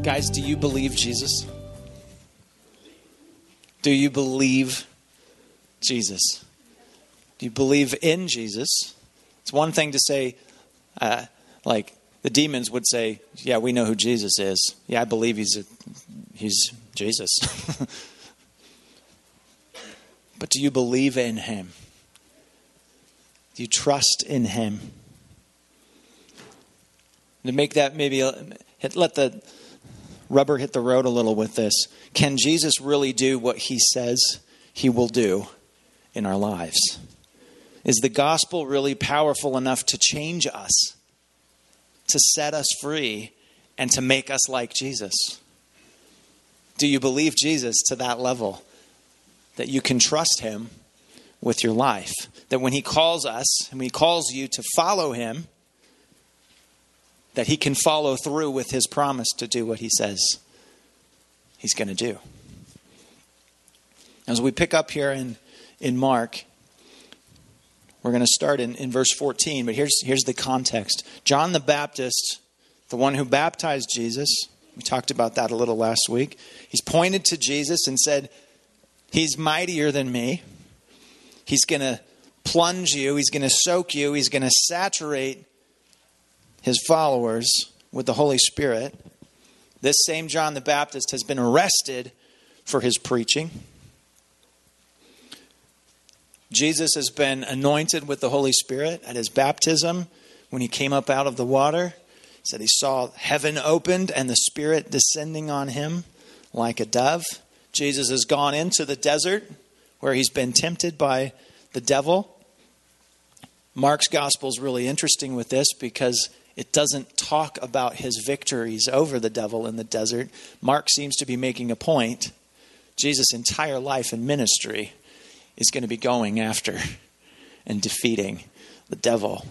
Guys, do you believe Jesus? Do you believe Jesus? Do you believe in Jesus? It's one thing to say, like the demons would say, yeah, we know who Jesus is. Yeah, I believe he's Jesus. But do you believe in him? Do you trust in him? To make that maybe, let the rubber hit the road a little with this. Can Jesus really do what he says he will do in our lives? Is the gospel really powerful enough to change us, to set us free, and to make us like Jesus? Do you believe Jesus to that level that you can trust him with your life? That when he calls us and he calls you to follow him, that he can follow through with his promise to do what he says he's going to do. As we pick up here in Mark, we're going to start in verse 14, but here's the context. John the Baptist, the one who baptized Jesus, we talked about that a little last week. He's pointed to Jesus and said, he's mightier than me. He's going to plunge you. He's going to soak you. He's going to saturate his followers with the Holy Spirit. This same John the Baptist has been arrested for his preaching. Jesus has been anointed with the Holy Spirit at his baptism. When he came up out of the water, he said he saw heaven opened and the Spirit descending on him like a dove. Jesus has gone into the desert where he's been tempted by the devil. Mark's gospel is really interesting with this because it doesn't talk about his victories over the devil in the desert. Mark seems to be making a point. Jesus' entire life and ministry is going to be going after and defeating the devil.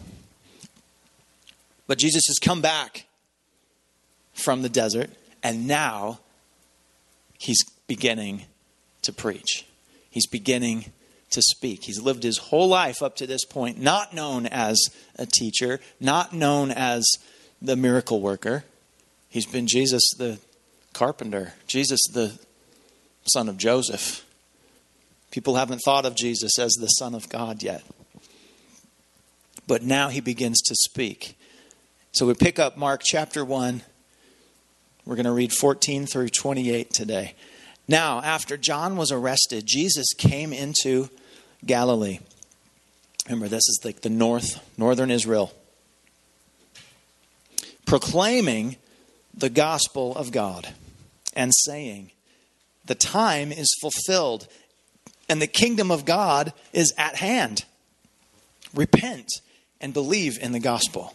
But Jesus has come back from the desert, and now he's beginning to preach. He's beginning to speak. He's lived his whole life up to this point, not known as a teacher, not known as the miracle worker. He's been Jesus the carpenter, Jesus the son of Joseph. People haven't thought of Jesus as the Son of God yet. But now he begins to speak. So we pick up Mark chapter 1. We're going to read 14 through 28 today. Now, after John was arrested, Jesus came into Galilee. Remember, this is like the northern Israel. Proclaiming the gospel of God and saying, the time is fulfilled and the kingdom of God is at hand. Repent and believe in the gospel.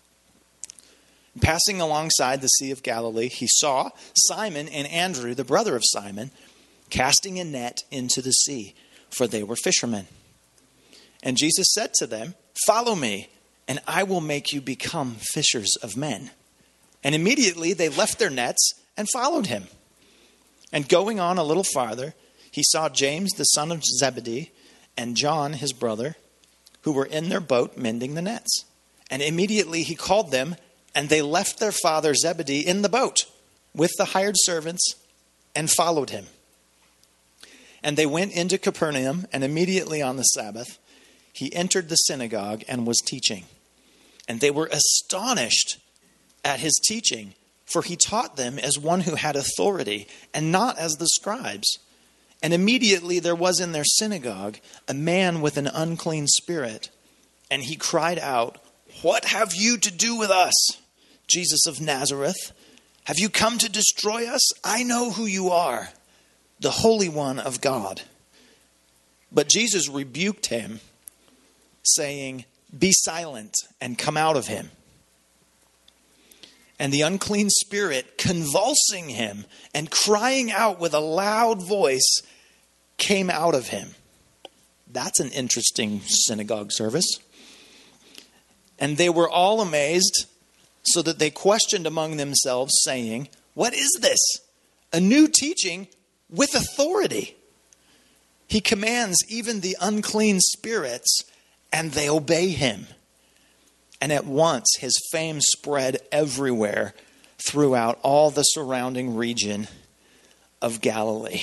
Passing alongside the Sea of Galilee, he saw Simon and Andrew, the brother of Simon, casting a net into the sea, for they were fishermen. And Jesus said to them, follow me, and I will make you become fishers of men. And immediately they left their nets and followed him. And going on a little farther, he saw James, the son of Zebedee, and John, his brother, who were in their boat mending the nets. And immediately he called them, and they left their father Zebedee in the boat with the hired servants and followed him. And they went into Capernaum, and immediately on the Sabbath, he entered the synagogue and was teaching. And they were astonished at his teaching, for he taught them as one who had authority, and not as the scribes. And immediately there was in their synagogue a man with an unclean spirit, and he cried out, what have you to do with us, Jesus of Nazareth? Have you come to destroy us? I know who you are, the Holy One of God. But Jesus rebuked him, saying, be silent and come out of him. And the unclean spirit, convulsing him and crying out with a loud voice, came out of him. That's an interesting synagogue service. And they were all amazed, so that they questioned among themselves, saying, what is this? A new teaching with authority. He commands even the unclean spirits, and they obey him. And at once his fame spread everywhere throughout all the surrounding region of Galilee.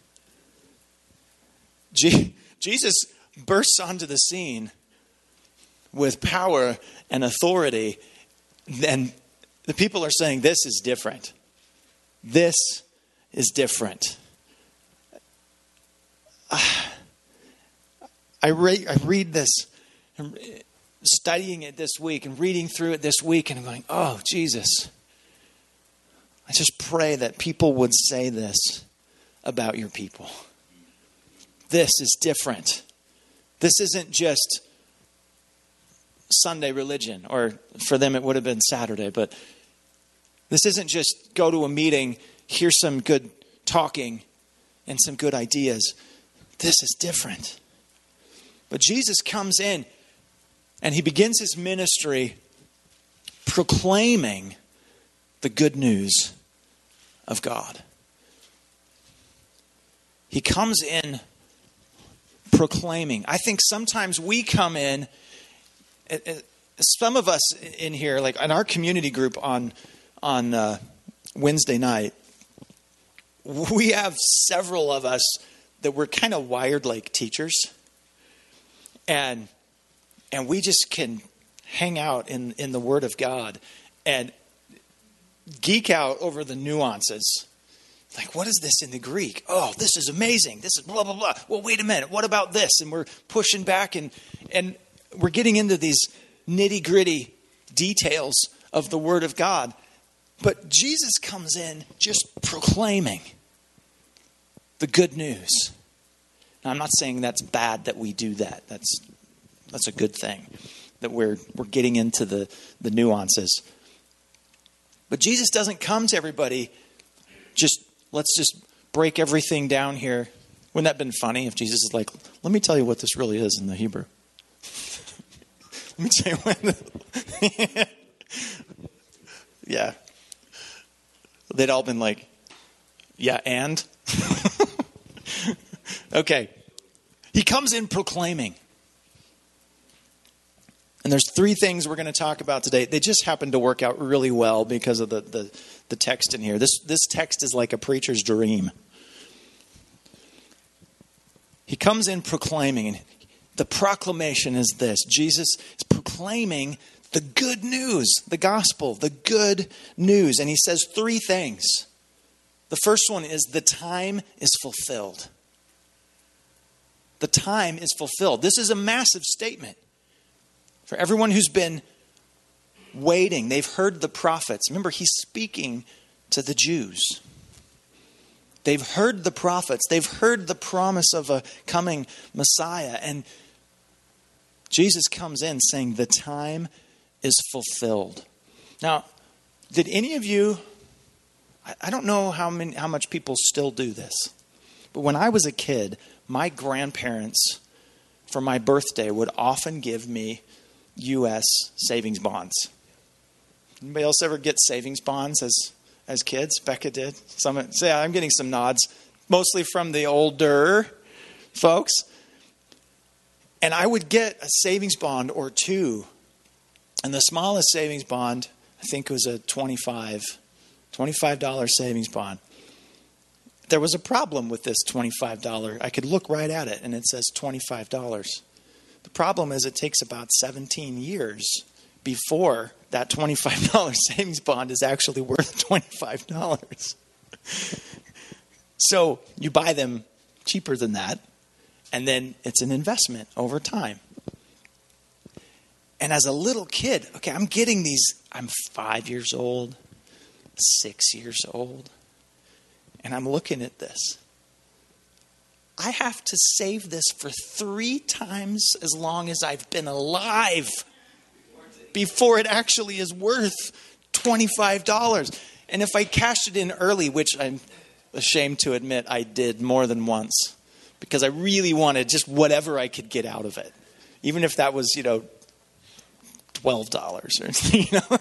Jesus bursts onto the scene with power and authority, and the people are saying, this is different. This is different. I read this, studying it this week and reading through it this week, and I'm going, oh, Jesus. I just pray that people would say this about your people. This is different. This isn't just Sunday religion, or for them it would have been Saturday, but this isn't just go to a meeting, hear some good talking and some good ideas. This is different. But Jesus comes in and he begins his ministry proclaiming the good news of God. He comes in proclaiming. I think sometimes we come in, some of us in here, like in our community group on Wednesday night, we have several of us that we're kind of wired like teachers. And we just can hang out in the Word of God and geek out over the nuances. Like, what is this in the Greek? Oh, this is amazing. This is blah, blah, blah. Well, wait a minute. What about this? And we're pushing back and we're getting into these nitty-gritty details of the Word of God. But Jesus comes in just proclaiming the good news. Now, I'm not saying that's bad that we do that. That's a good thing, that we're getting into the nuances. But Jesus doesn't come to everybody let's just break everything down here. Wouldn't that have been funny if Jesus is like, let me tell you what this really is in the Hebrew. Let me tell you what. Yeah. They'd all been like, yeah, and? Okay. He comes in proclaiming. And there's three things we're going to talk about today. They just happen to work out really well because of the text in here. This text is like a preacher's dream. He comes in proclaiming, and the proclamation is this. Jesus is proclaiming the good news, the gospel, the good news. And he says three things. The first one is the time is fulfilled. The time is fulfilled. This is a massive statement. For everyone who's been waiting, they've heard the prophets. Remember, he's speaking to the Jews. They've heard the prophets. They've heard the promise of a coming Messiah. And Jesus comes in saying the time is fulfilled. Now, did any of you, I don't know how much people still do this, but when I was a kid, my grandparents, for my birthday, would often give me U.S. savings bonds. Anybody else ever get savings bonds as kids? Becca did. Yeah, I'm getting some nods, mostly from the older folks. And I would get a savings bond or two. And the smallest savings bond, I think, was a $25 savings bond. There was a problem with this $25. I could look right at it, and it says $25. The problem is it takes about 17 years before that $25 savings bond is actually worth $25. So you buy them cheaper than that, and then it's an investment over time. And as a little kid, okay, I'm getting these, I'm 5 years old, 6 years old, and I'm looking at this. I have to save this for 3 times as long as I've been alive before it actually is worth $25. And if I cashed it in early, which I'm ashamed to admit I did more than once, because I really wanted just whatever I could get out of it, even if that was, $12 or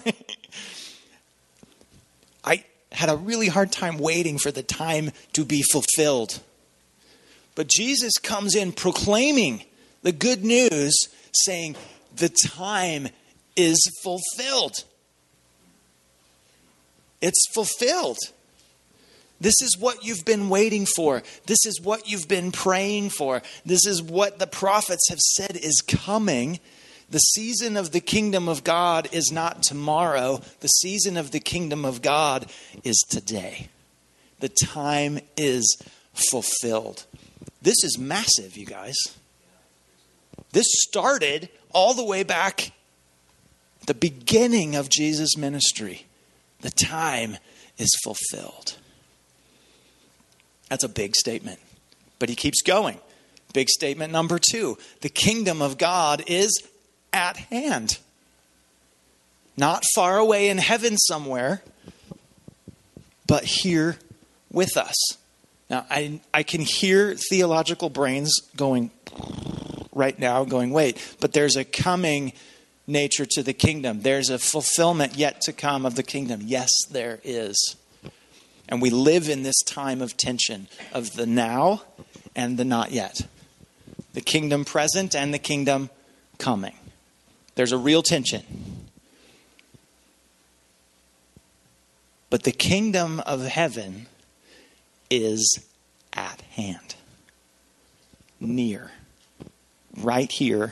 I had a really hard time waiting for the time to be fulfilled. But Jesus comes in proclaiming the good news, saying the time is fulfilled. It's fulfilled. This is what you've been waiting for. This is what you've been praying for. This is what the prophets have said is coming. The season of the kingdom of God is not tomorrow. The season of the kingdom of God is today. The time is fulfilled. This is massive, you guys. This started all the way back at the beginning of Jesus' ministry. The time is fulfilled. That's a big statement. But he keeps going. Big statement number 2. The kingdom of God is at hand. Not far away in heaven somewhere, but here with us. Now, I can hear theological brains going right now, going, wait, but there's a coming nature to the kingdom. There's a fulfillment yet to come of the kingdom. Yes, there is. And we live in this time of tension of the now and the not yet. The kingdom present and the kingdom coming. There's a real tension. But the kingdom of heaven is at hand. Near. Right here.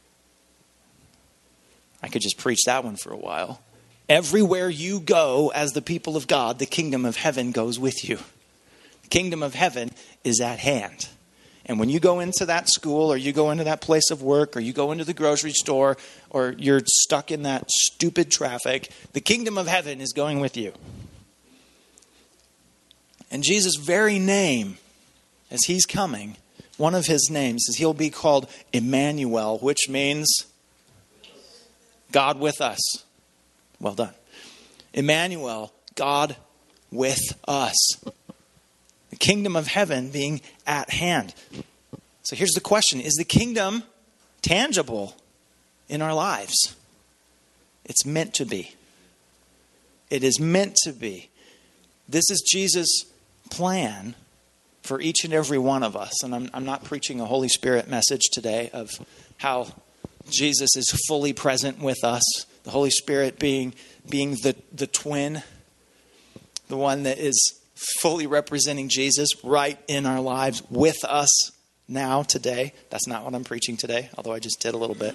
I could just preach that one for a while. Everywhere you go as the people of God, the kingdom of heaven goes with you. The kingdom of heaven is at hand. And when you go into that school or you go into that place of work or you go into the grocery store or you're stuck in that stupid traffic, the kingdom of heaven is going with you. And Jesus' very name, as he's coming, one of his names is he'll be called Emmanuel, which means God with us. Well done. Emmanuel, God with us. The kingdom of heaven being at hand. So here's the question. Is the kingdom tangible in our lives? It's meant to be. It is meant to be. This is Jesus' plan for each and every one of us. And I'm not preaching a Holy Spirit message today of how Jesus is fully present with us. The Holy Spirit being the twin, the one that is fully representing Jesus right in our lives with us now, today. That's not what I'm preaching today, although I just did a little bit.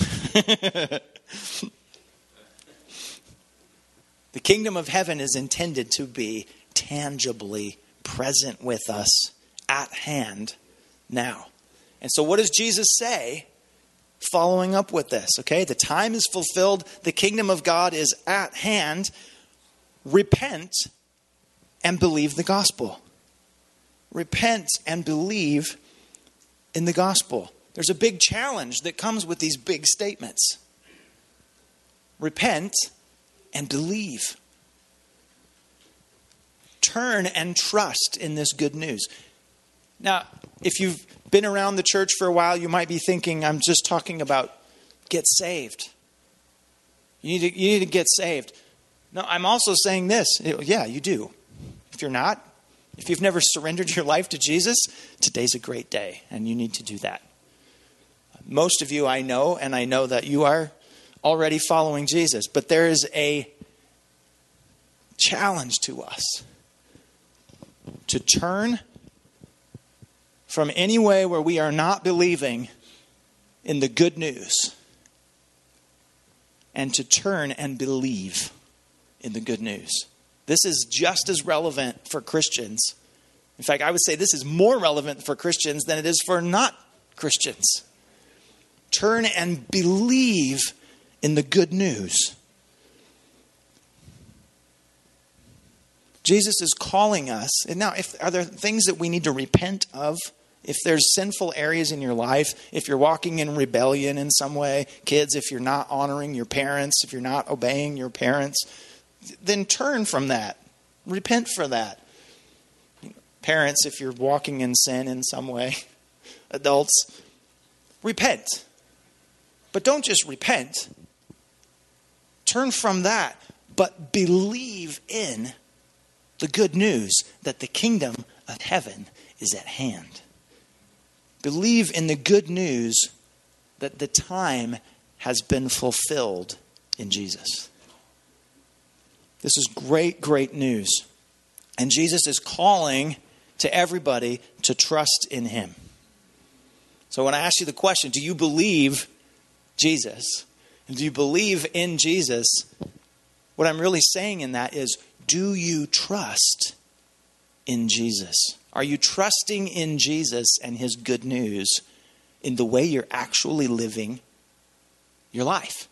The kingdom of heaven is intended to be tangibly present with us, at hand now. And so what does Jesus say following up with this? Okay, the time is fulfilled. The kingdom of God is at hand. Repent and believe the gospel. Repent and believe in the gospel. There's a big challenge that comes with these big statements. Repent and believe. Turn and trust in this good news. Now, if you've been around the church for a while, you might be thinking, I'm just talking about get saved. You need to get saved. No, I'm also saying this. Yeah, you do. If you're not, if you've never surrendered your life to Jesus, today's a great day, and you need to do that. Most of you I know, and I know that you are already following Jesus, but there is a challenge to us to turn from any way where we are not believing in the good news and to turn and believe in the good news. This is just as relevant for Christians. In fact, I would say this is more relevant for Christians than it is for not Christians. Turn and believe in the good news. Jesus is calling us. And now, are there things that we need to repent of? If there's sinful areas in your life, if you're walking in rebellion in some way, kids, if you're not honoring your parents, if you're not obeying your parents, then turn from that. Repent for that. Parents, if you're walking in sin in some way, adults, repent. But don't just repent. Turn from that, but believe in the good news that the kingdom of heaven is at hand. Believe in the good news that the time has been fulfilled in Jesus. This is great, great news. And Jesus is calling to everybody to trust in him. So when I ask you the question, do you believe Jesus? And do you believe in Jesus? What I'm really saying in that is, do you trust in Jesus? Are you trusting in Jesus and his good news in the way you're actually living your life?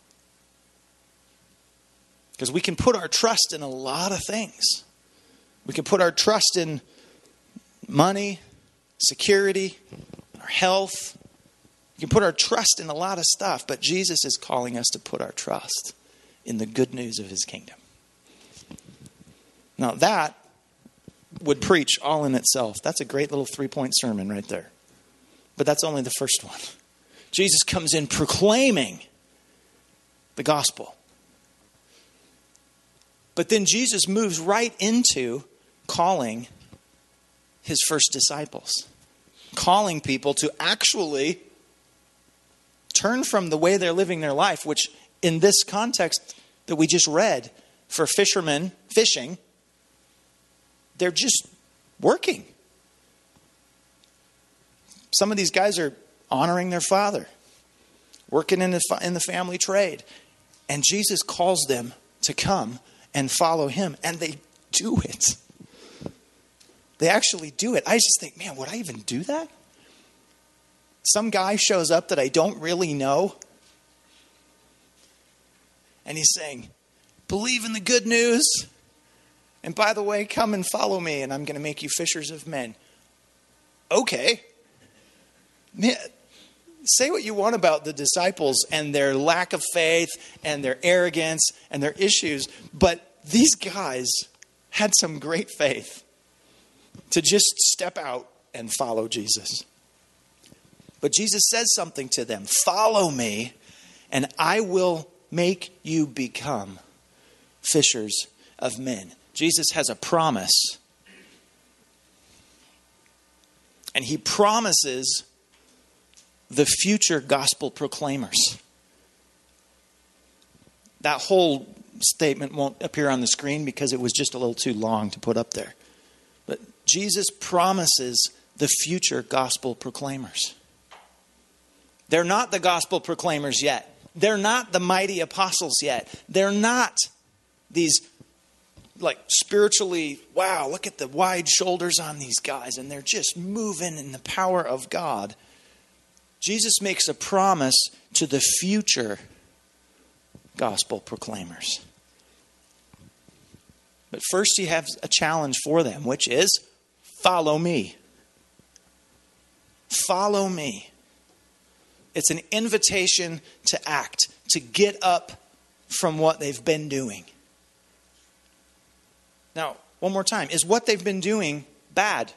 Because we can put our trust in a lot of things. We can put our trust in money, security, our health. We can put our trust in a lot of stuff, but Jesus is calling us to put our trust in the good news of his kingdom. Now that would preach all in itself. That's a great little 3-point sermon right there. But that's only the first one. Jesus comes in proclaiming the gospel. But then Jesus moves right into calling his first disciples. Calling people to actually turn from the way they're living their life, which in this context that we just read, for fishermen fishing, they're just working. Some of these guys are honoring their father, working in the family trade. And Jesus calls them to come and follow him. And they do it. They actually do it. I just think, man, would I even do that? Some guy shows up that I don't really know. And he's saying, believe in the good news. And by the way, come and follow me, and I'm going to make you fishers of men. Okay. Man, say what you want about the disciples and their lack of faith and their arrogance and their issues, but these guys had some great faith to just step out and follow Jesus. But Jesus says something to them. Follow me, and I will make you become fishers of men. Jesus has a promise. And he promises the future gospel proclaimers. That whole statement won't appear on the screen because it was just a little too long to put up there. But Jesus promises the future gospel proclaimers. They're not the gospel proclaimers yet. They're not the mighty apostles yet. They're not these like spiritually, wow, look at the wide shoulders on these guys. And they're just moving in the power of God. Jesus makes a promise to the future gospel proclaimers. But first he has a challenge for them, which is follow me. Follow me. It's an invitation to act, to get up from what they've been doing. Now, one more time. Is what they've been doing bad?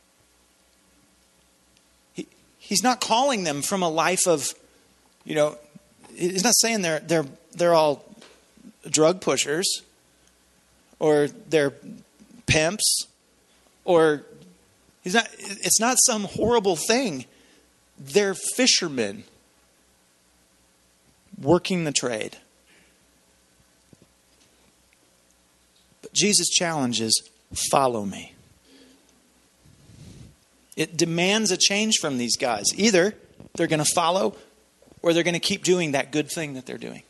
He's not calling them from a life of, he's not saying they're all drug pushers or they're pimps or it's not some horrible thing. They're fishermen working the trade. But Jesus challenges, follow me. It demands a change from these guys. Either they're going to follow or they're going to keep doing that good thing that they're doing.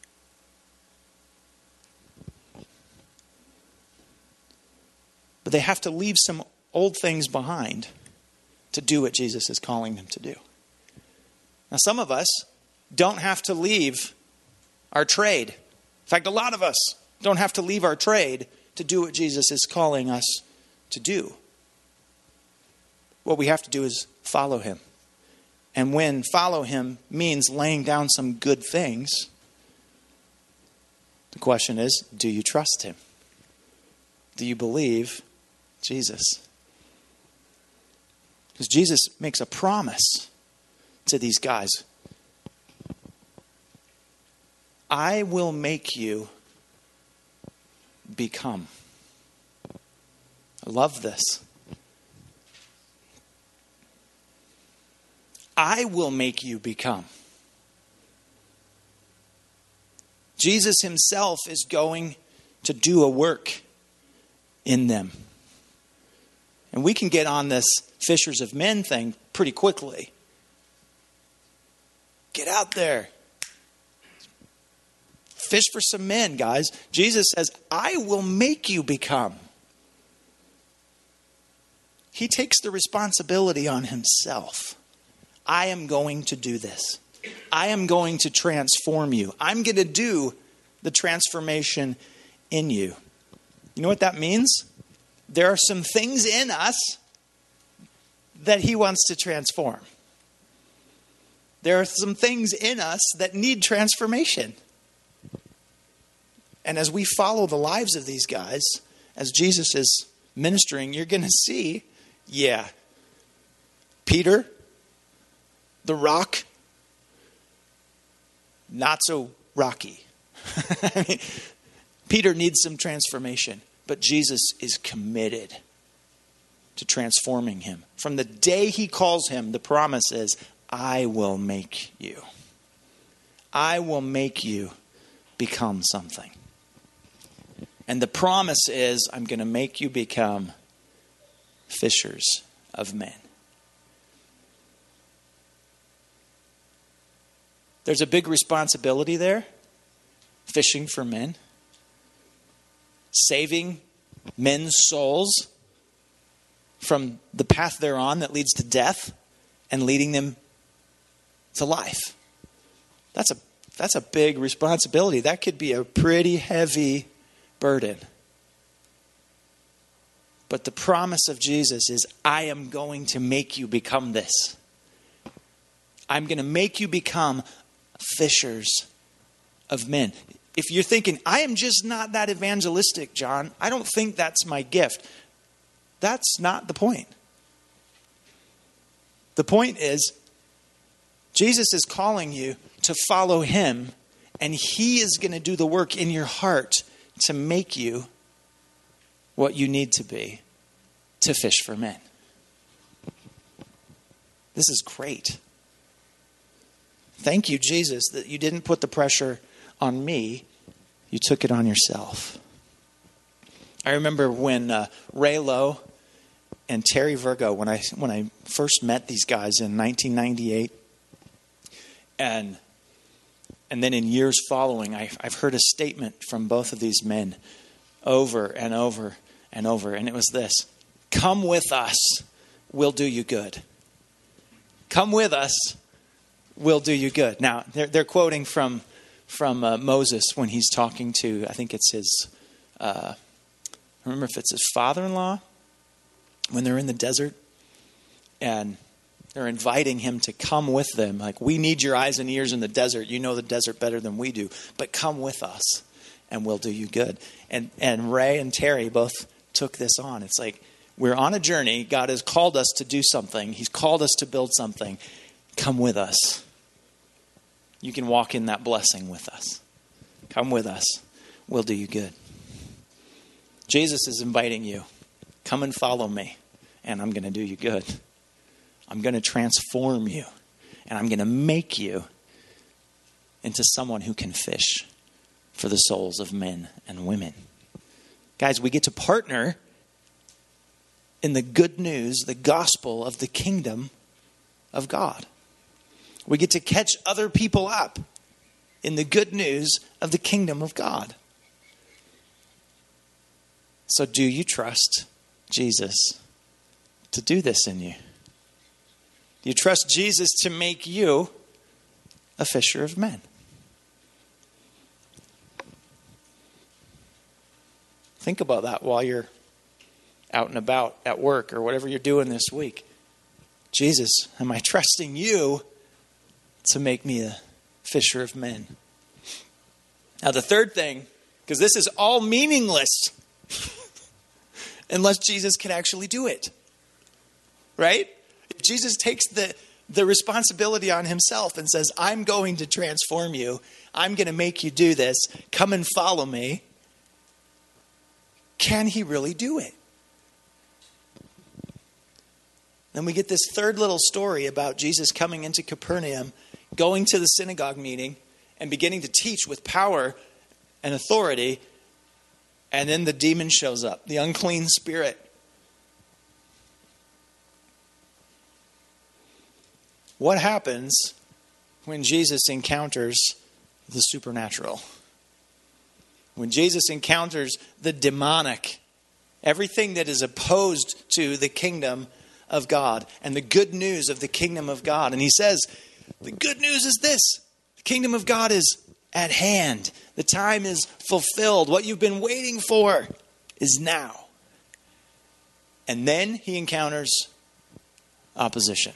But they have to leave some old things behind to do what Jesus is calling them to do. Now, some of us don't have to leave our trade. In fact, a lot of us don't have to leave our trade to do what Jesus is calling us to do. What we have to do is follow him. And when follow him means laying down some good things, the question is, do you trust him? Do you believe Jesus? Because Jesus makes a promise to these guys. I will make you become. I love this. I will make you become. Jesus himself is going to do a work in them. And we can get on this fishers of men thing pretty quickly. Get out there. Fish for some men, guys. Jesus says, I will make you become. He takes the responsibility on himself. I am going to do this. I am going to transform you. I'm going to do the transformation in you. You know what that means? There are some things in us that he wants to transform. There are some things in us that need transformation. And as we follow the lives of these guys, as Jesus is ministering, you're going to see, Peter, the rock, not so rocky. I mean, Peter needs some transformation, but Jesus is committed to transforming him. From the day he calls him, the promise is, I will make you. I will make you become something. And the promise is, I'm going to make you become fishers of men. There's a big responsibility there. Fishing for men. Saving men's souls from the path they're on that leads to death and leading them to life. That's a big responsibility. That could be a pretty heavy burden. But the promise of Jesus is, I am going to make you become this. I'm going to make you become fishers of men. If you're thinking, I am just not that evangelistic, John, I don't think that's my gift. That's not the point. The point is, Jesus is calling you to follow him, and he is going to do the work in your heart to make you what you need to be to fish for men. This is great. Thank you, Jesus, that you didn't put the pressure on me. You took it on yourself. I remember when Ray Lowe and Terry Virgo, when I first met these guys in 1998, and then in years following, I've heard a statement from both of these men over and over and over. And it was this: come with us, we'll do you good. Come with us, we'll do you good. Now, they're quoting from Moses when he's talking to, I think it's his, I remember if it's his father-in-law, when they're in the desert. And they're inviting him to come with them. Like, we need your eyes and ears in the desert. You know the desert better than we do. But come with us and we'll do you good. And Ray and Terry both took this on. It's like, we're on a journey. God has called us to do something. He's called us to build something. Come with us. You can walk in that blessing with us. Come with us. We'll do you good. Jesus is inviting you. Come and follow me, and I'm going to do you good. I'm going to transform you, and I'm going to make you into someone who can fish for the souls of men and women. Guys, we get to partner in the good news, the gospel of the kingdom of God. We get to catch other people up in the good news of the kingdom of God. So do you trust Jesus to do this in you? Do you trust Jesus to make you a fisher of men? Think about that while you're out and about at work or whatever you're doing this week. Jesus, am I trusting you to make me a fisher of men? Now, the third thing, because this is all meaningless unless Jesus can actually do it. Right? If Jesus takes the responsibility on himself and says, I'm going to transform you. I'm going to make you do this. Come and follow me. Can he really do it? Then we get this third little story about Jesus coming into Capernaum, going to the synagogue meeting, and beginning to teach with power and authority. And then the demon shows up, the unclean spirit. What happens when Jesus encounters the supernatural? When Jesus encounters the demonic, everything that is opposed to the kingdom of God and the good news of the kingdom of God. And he says, the good news is this: the kingdom of God is at hand. The time is fulfilled. What you've been waiting for is now. And then he encounters opposition.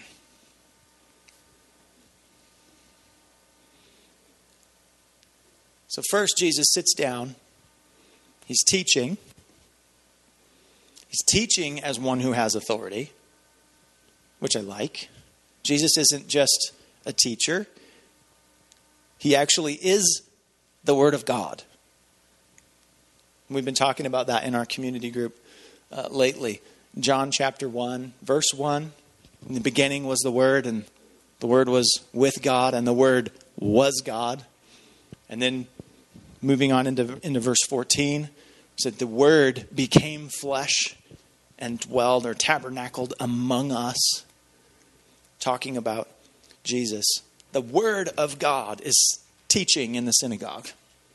So first, Jesus sits down. He's teaching. He's teaching as one who has authority, which I like. Jesus isn't just a teacher. He actually is the Word of God. We've been talking about that in our community group lately. John chapter 1, verse 1. In the beginning was the Word, and the Word was with God, and the Word was God. And then moving on into verse 14, said the Word became flesh and dwelled or tabernacled among us. Talking about Jesus. The Word of God is teaching in the synagogue.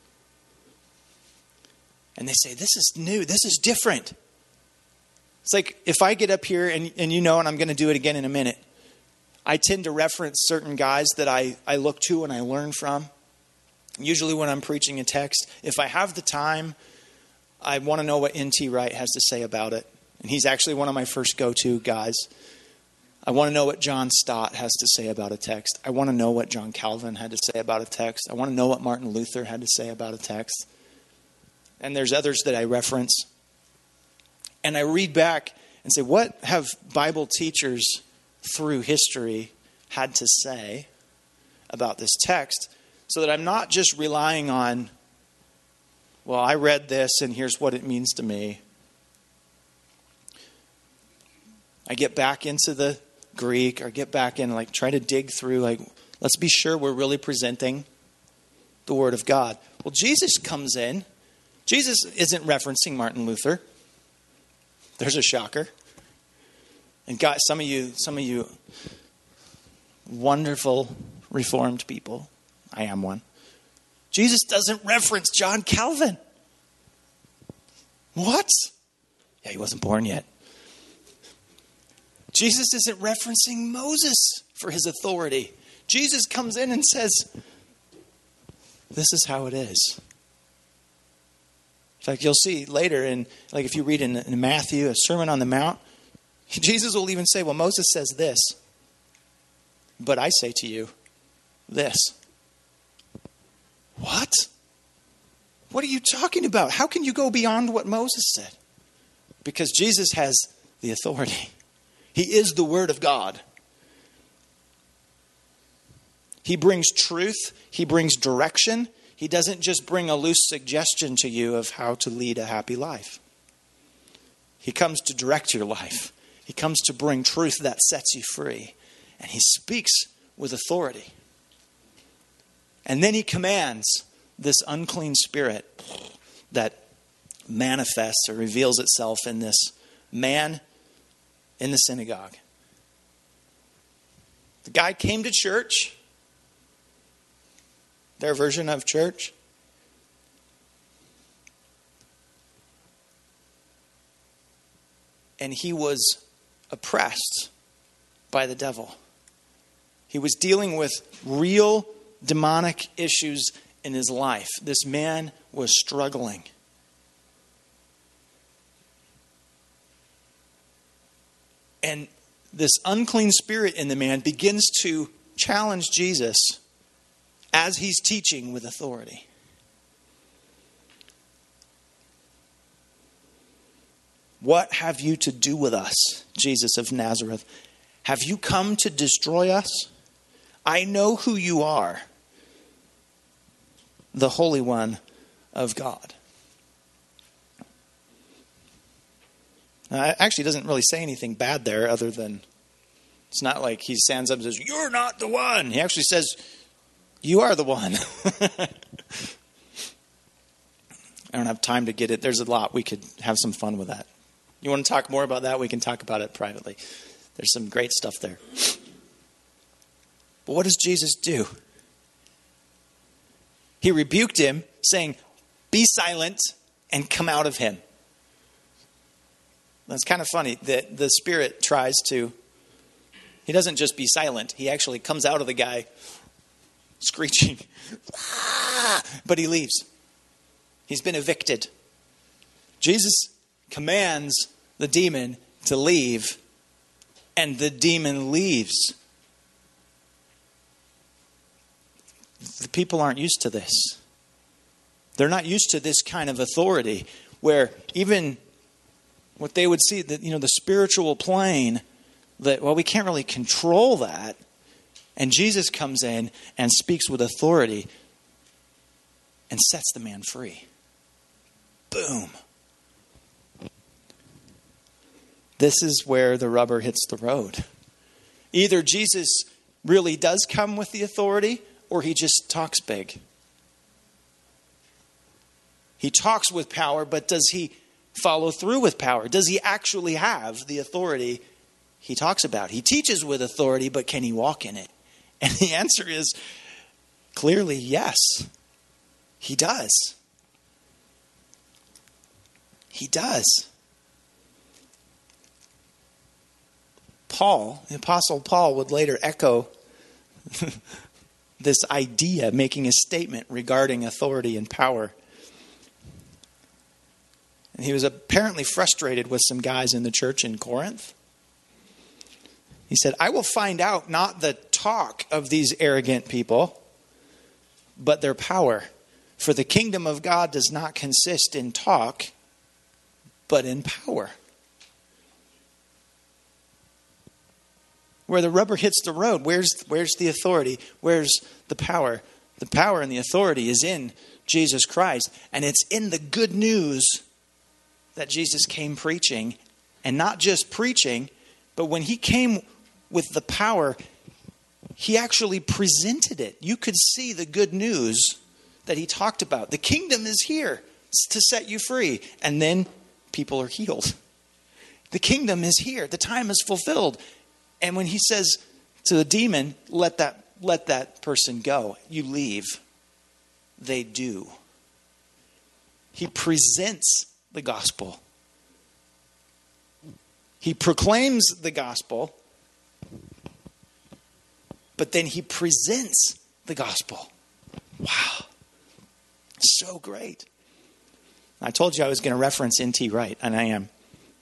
And they say, this is new. This is different. It's like if I get up here and you know, and I'm going to do it again in a minute, I tend to reference certain guys that I look to and I learn from. Usually when I'm preaching a text, if I have the time, I want to know what N.T. Wright has to say about it. And he's actually one of my first go-to guys. I want to know what John Stott has to say about a text. I want to know what John Calvin had to say about a text. I want to know what Martin Luther had to say about a text. And there's others that I reference. And I read back and say, what have Bible teachers through history had to say about this text? So that I'm not just relying on, well, I read this and here's what it means to me. I get back into the Greek or get back in, try to dig through, let's be sure we're really presenting the Word of God. Well, Jesus comes in. Jesus isn't referencing Martin Luther. There's a shocker. And God, some of you wonderful Reformed people, I am one. Jesus doesn't reference John Calvin. What? Yeah, he wasn't born yet. Jesus isn't referencing Moses for his authority. Jesus comes in and says, this is how it is. In fact, you'll see later if you read in Matthew, a Sermon on the Mount, Jesus will even say, well, Moses says this, but I say to you this. What? What are you talking about? How can you go beyond what Moses said? Because Jesus has the authority. He is the Word of God. He brings truth. He brings direction. He doesn't just bring a loose suggestion to you of how to lead a happy life. He comes to direct your life. He comes to bring truth that sets you free. And he speaks with authority. And then he commands this unclean spirit that manifests or reveals itself in this man in the synagogue. The guy came to church, their version of church. And he was oppressed by the devil. He was dealing with real demonic issues in his life. This man was struggling. And this unclean spirit in the man begins to challenge Jesus as he's teaching with authority. What have you to do with us, Jesus of Nazareth? Have you come to destroy us? I know who you are, the Holy One of God. Now, actually, doesn't really say anything bad there other than it's not like he stands up and says, you're not the one. He actually says, you are the one. I don't have time to get it. There's a lot. We could have some fun with that. You want to talk more about that? We can talk about it privately. There's some great stuff there. But what does Jesus do? He rebuked him, saying, "Be silent and come out of him." That's kind of funny that the Spirit tries to, he doesn't just be silent. He actually comes out of the guy screeching, but he leaves. He's been evicted. Jesus commands the demon to leave, and the demon leaves. The people aren't used to this. They're not used to this kind of authority where even what they would see, that, the spiritual plane, that, well, we can't really control that. And Jesus comes in and speaks with authority and sets the man free. Boom. This is where the rubber hits the road. Either Jesus really does come with the authority, or he just talks big. He talks with power, but does he follow through with power? Does he actually have the authority he talks about? He teaches with authority, but can he walk in it? And the answer is clearly yes. He does. He does. Paul, the Apostle Paul, would later echo this idea, making a statement regarding authority and power. And he was apparently frustrated with some guys in the church in Corinth. He said, "I will find out not the talk of these arrogant people, but their power. For the kingdom of God does not consist in talk, but in power." Where the rubber hits the road, where's the authority? Where's the power? The power and the authority is in Jesus Christ. And it's in the good news that Jesus came preaching. And not just preaching, but when he came with the power, he actually presented it. You could see the good news that he talked about. The kingdom is here to set you free. And then people are healed. The kingdom is here. The time is fulfilled. And when he says to the demon, let that person go, you leave, they do. He presents the gospel. He proclaims the gospel, but then he presents the gospel. Wow. So great. I told you I was going to reference N.T. Wright, and I am.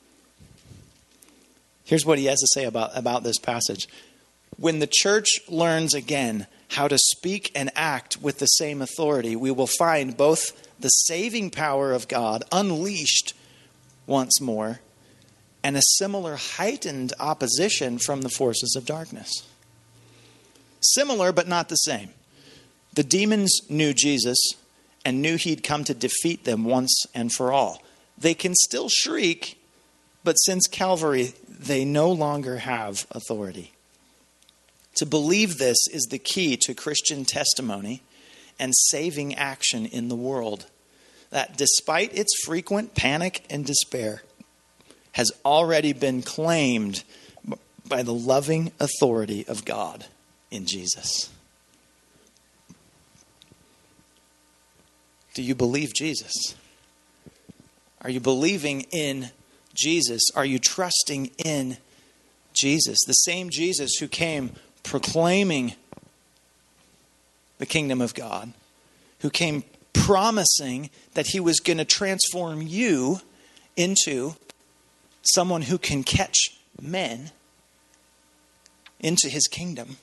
Here's what he has to say about this passage. When the church learns again how to speak and act with the same authority, we will find both the saving power of God unleashed once more and a similar heightened opposition from the forces of darkness. Similar, but not the same. The demons knew Jesus and knew he'd come to defeat them once and for all. They can still shriek, but since Calvary, they no longer have authority. To believe this is the key to Christian testimony and saving action in the world, that despite its frequent panic and despair, has already been claimed by the loving authority of God in Jesus. Do you believe Jesus? Are you believing in Jesus? Are you trusting in Jesus? The same Jesus who came proclaiming the kingdom of God, who came promising that he was going to transform you into someone who can catch men into his kingdom.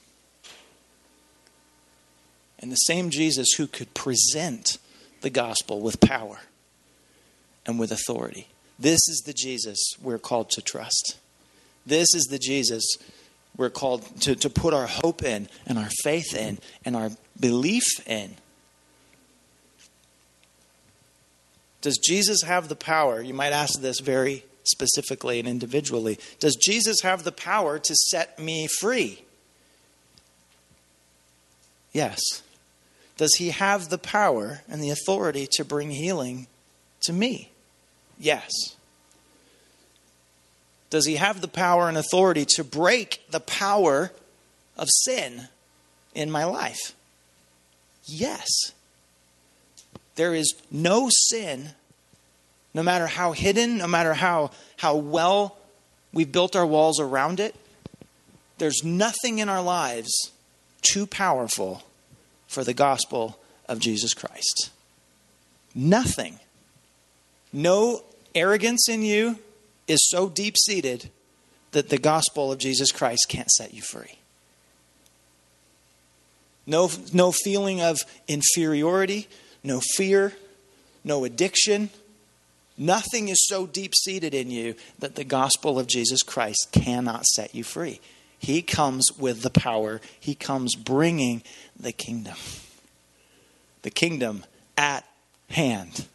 And the same Jesus who could present the gospel with power and with authority. This is the Jesus we're called to trust. This is the Jesus we're called to put our hope in and our faith in and our belief in. Does Jesus have the power? You might ask this very specifically and individually. Does Jesus have the power to set me free? Yes. Does he have the power and the authority to bring healing to me? Yes. Does he have the power and authority to break the power of sin in my life? Yes. There is no sin, no matter how hidden, no matter how well we've built our walls around it, there's nothing in our lives too powerful for the gospel of Jesus Christ. Nothing. No arrogance in you is so deep-seated that the gospel of Jesus Christ can't set you free. No feeling of inferiority, no fear, no addiction. Nothing is so deep-seated in you that the gospel of Jesus Christ cannot set you free. He comes with the power. He comes bringing the kingdom. The kingdom at hand.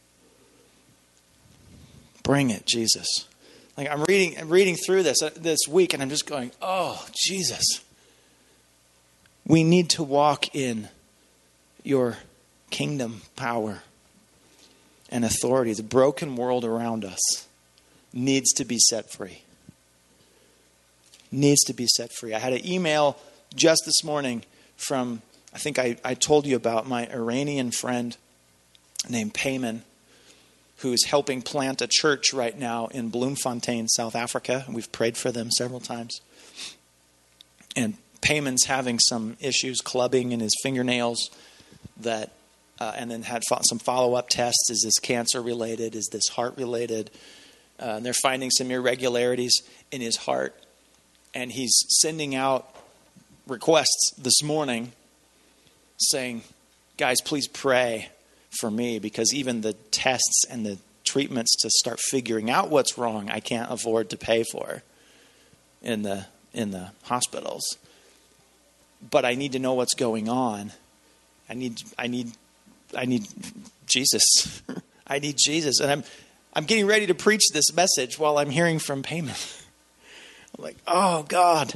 Bring it, Jesus. Like I'm reading through this week, and I'm just going, oh, Jesus. We need to walk in your kingdom power and authority. The broken world around us needs to be set free. Needs to be set free. I had an email just this morning from, I think I told you about my Iranian friend named Payman, who is helping plant a church right now in Bloemfontein, South Africa. We've prayed for them several times. And Payman's having some issues, clubbing in his fingernails, that, and then had some follow-up tests. Is this cancer related? Is this heart related? They're finding some irregularities in his heart. And he's sending out requests this morning saying, guys, please pray for me, because even the tests and the treatments to start figuring out what's wrong, I can't afford to pay for in the hospitals. But I need to know what's going on. I need Jesus. I need Jesus. And I'm getting ready to preach this message while I'm hearing from Payman. I'm like, oh God,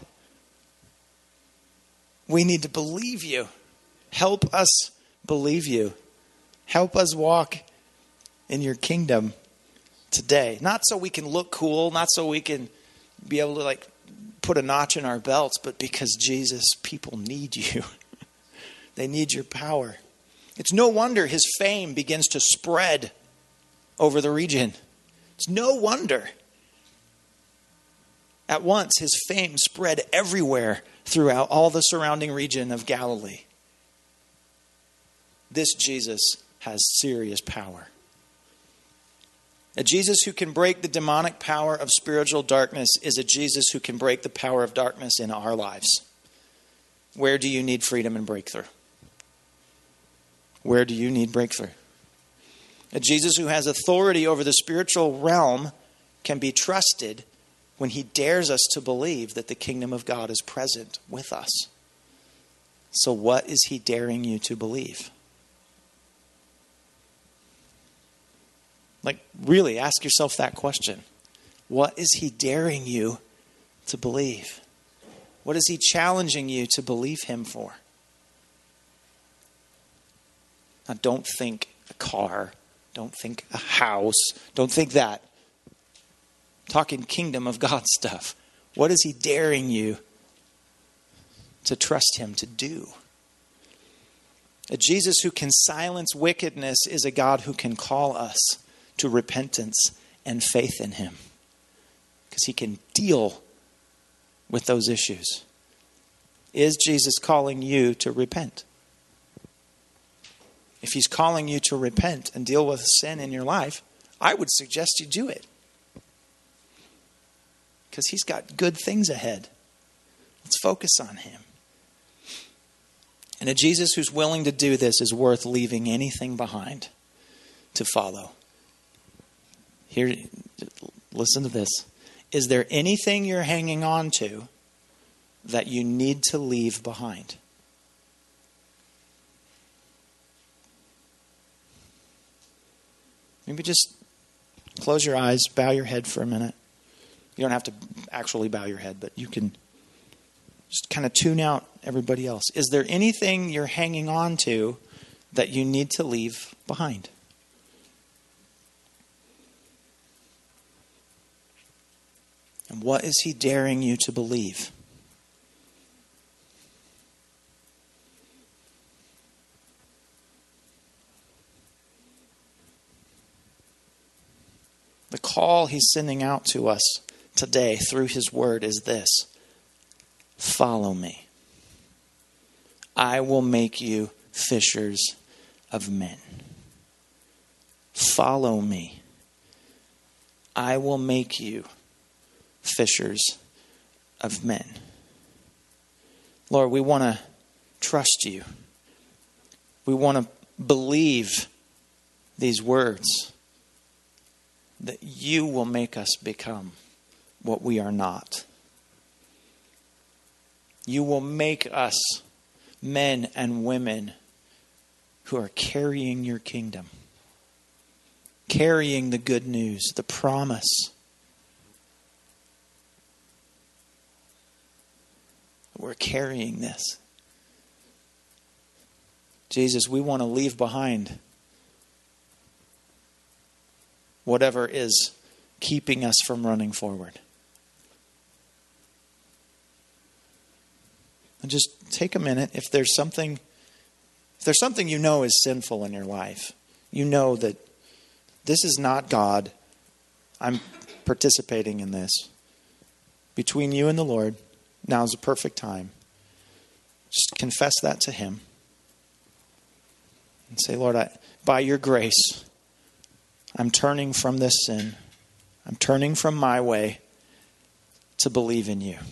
we need to believe you. Help us believe you. Help us walk in your kingdom today. Not so we can look cool, not so we can be able to put a notch in our belts, but because Jesus, people need you. They need your power. It's no wonder his fame begins to spread over the region. It's no wonder. At once, his fame spread everywhere throughout all the surrounding region of Galilee. This Jesus has serious power. A Jesus who can break the demonic power of spiritual darkness is a Jesus who can break the power of darkness in our lives. Where do you need freedom and breakthrough? Where do you need breakthrough? A Jesus who has authority over the spiritual realm can be trusted when he dares us to believe that the kingdom of God is present with us. So what is he daring you to believe? Really ask yourself that question. What is he daring you to believe? What is he challenging you to believe him for? Now, don't think a car. Don't think a house. Don't think that. Talking kingdom of God stuff. What is he daring you to trust him to do? A Jesus who can silence wickedness is a God who can call us to repentance and faith in him, because he can deal with those issues. Is Jesus calling you to repent? If he's calling you to repent and deal with sin in your life, I would suggest you do it, because he's got good things ahead. Let's focus on him. And a Jesus who's willing to do this is worth leaving anything behind to follow. Here, listen to this. Is there anything you're hanging on to that you need to leave behind? Maybe just close your eyes, bow your head for a minute. You don't have to actually bow your head, but you can just kind of tune out everybody else. Is there anything you're hanging on to that you need to leave behind? And what is he daring you to believe? The call he's sending out to us today through his word is this: follow me. I will make you fishers of men. Follow me. I will make you fishers of men. Lord, we want to trust you. We want to believe these words, that you will make us become what we are not. You will make us men and women who are carrying your kingdom, carrying the good news, the promise. We're carrying this. Jesus, we want to leave behind whatever is keeping us from running forward. And just take a minute. If there's something you know is sinful in your life, you know that this is not God. I'm participating in this. Between you and the Lord, now's the perfect time. Just confess that to him. And say, Lord, by your grace, I'm turning from this sin. I'm turning from my way to believe in you.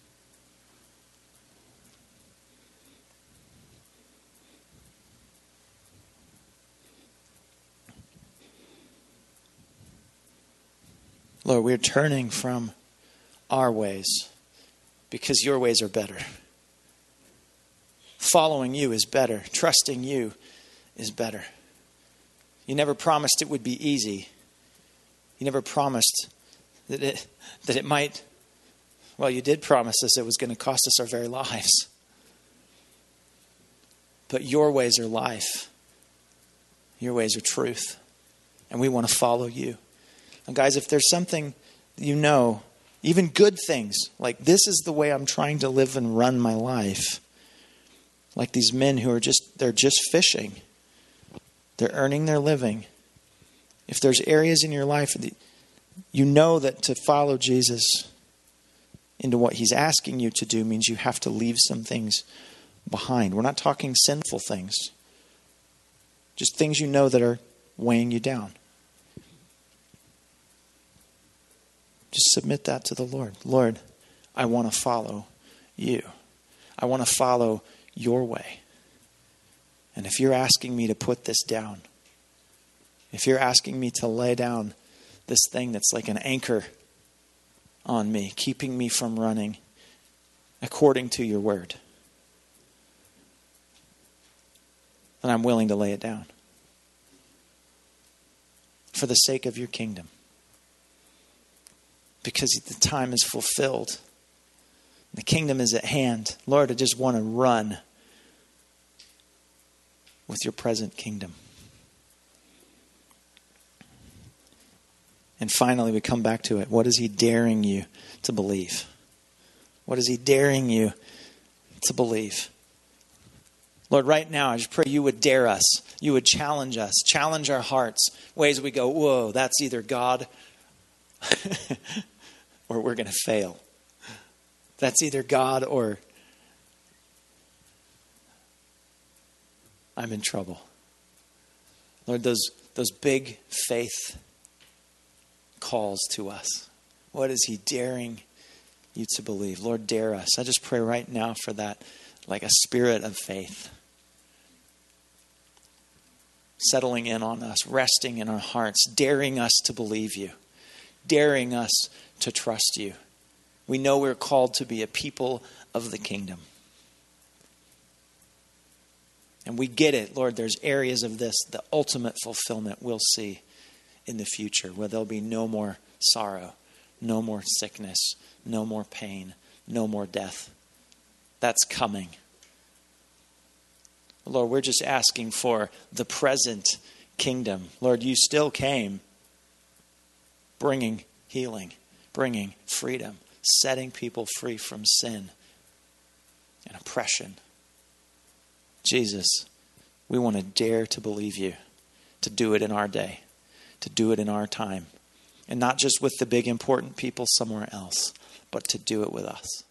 Lord, we're turning from our ways because your ways are better. Following you is better. Trusting you is better. You never promised it would be easy. You never promised that it might, well, you did promise us it was going to cost us our very lives. But your ways are life. Your ways are truth. And we want to follow you. And guys, if there's something you know, even good things, like this is the way I'm trying to live and run my life. Like these men who are they're just fishing. They're earning their living. If there's areas in your life that you know that to follow Jesus into what he's asking you to do means you have to leave some things behind. We're not talking sinful things. Just things you know that are weighing you down. Just submit that to the Lord. Lord, I want to follow you. I want to follow your way. And if you're asking me to put this down, if you're asking me to lay down this thing that's like an anchor on me, keeping me from running according to your word, then I'm willing to lay it down for the sake of your kingdom. Because the time is fulfilled. The kingdom is at hand. Lord, I just want to run with your present kingdom. And finally, we come back to it. What is he daring you to believe? What is he daring you to believe? Lord, right now, I just pray you would dare us. You would challenge us, challenge our hearts. Ways we go, whoa, that's either God or we're going to fail. That's either God or I'm in trouble. Lord, those big faith calls to us. What is he daring you to believe? Lord, dare us. I just pray right now for that, like a spirit of faith settling in on us, resting in our hearts, daring us to believe you, daring us to trust you. We know we're called to be a people of the kingdom. And we get it, Lord, there's areas of this, the ultimate fulfillment we'll see in the future, where there'll be no more sorrow, no more sickness, no more pain, no more death. That's coming. Lord, we're just asking for the present kingdom. Lord, you still came bringing healing, bringing freedom, setting people free from sin and oppression. Jesus, we want to dare to believe you, to do it in our day, to do it in our time, and not just with the big important people somewhere else, but to do it with us.